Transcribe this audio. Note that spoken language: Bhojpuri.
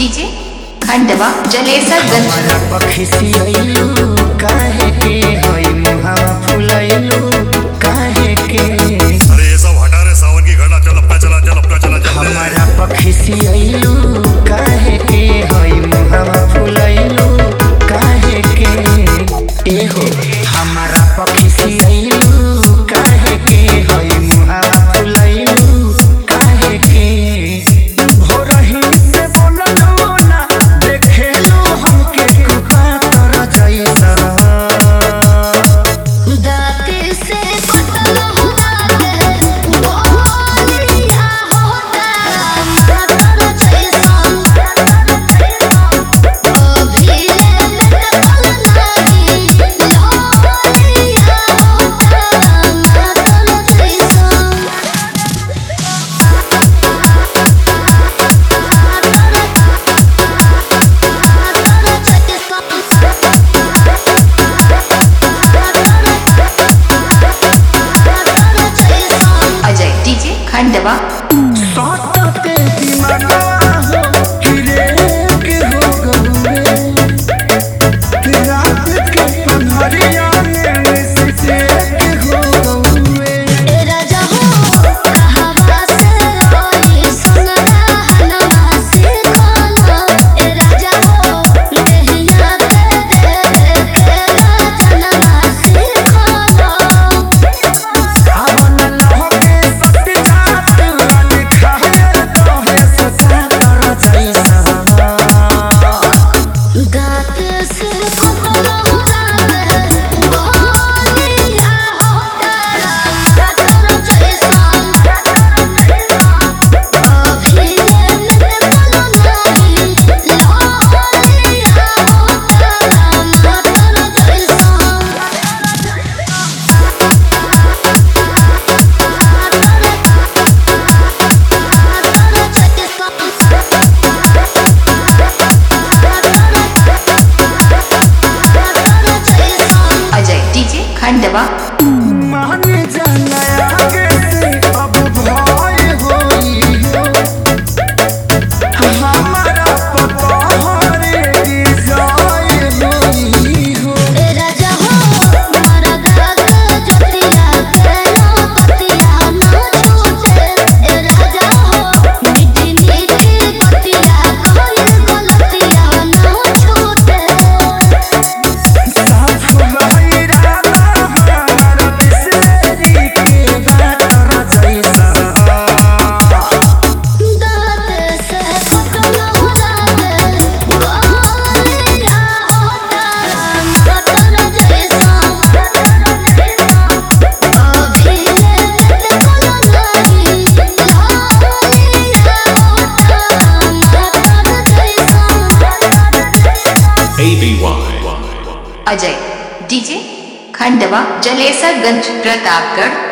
डीजे खंडवा जलेसरगंज। हमारा पखिसियलू काहे के होई मुहावा फुलैलू काहे के। अरे ये सब हटा रे सावन की घड़ा, चल अपना चला चल अपना चला चल। हमारा पखिसियलू काहे के होई मुहावा फुलैलू काहे के। ए हो हमारा पखिसियलू काहे के होई मुहावा फुलैलू काहे के। भोरही से बोललो ना देखेलू हमके कुपातर जैसा। दाते से कटल होता बोलिया होता मातर जैसा। अभी ले कल नहीं लोलिया होता मातर जैसा। अजय डीजे खंडवा। सातते दिमागा हो किरे के हो गहुए। रात के पन्हरिया में से के हो गहुए। राजा हो कहावा से कोई सुनरा हलवा से खाना। राजा हो देहिया के दे जनवा से खाना। आवन लहके सत्य जात लिखा है तो है सतातर जैसा। गाते से कपल होता बोलिया होता मातर जैसा। अभी ले कल नहीं लोलिया होता मातर जैसा। अजय डीजे खंडवा। मान जाना आगे से अब भय होई हो। हमारा पता हरे जाय होई हो। राजा हो मरदा के जोतिया के पतिया ना छूटे। राजा हो मीठी मीठी बतिया कोई गलतिया ना छूटे। साफ रही राना हमारा बिसलेरी के बातर जैसा। दाते से कटल होता बोलिया होता मातर जैसा। अभी ले कल नहीं लोलिया होता मातर जैसा। अजय डीजे खंडवा जलेसरगंज प्रतापगढ़।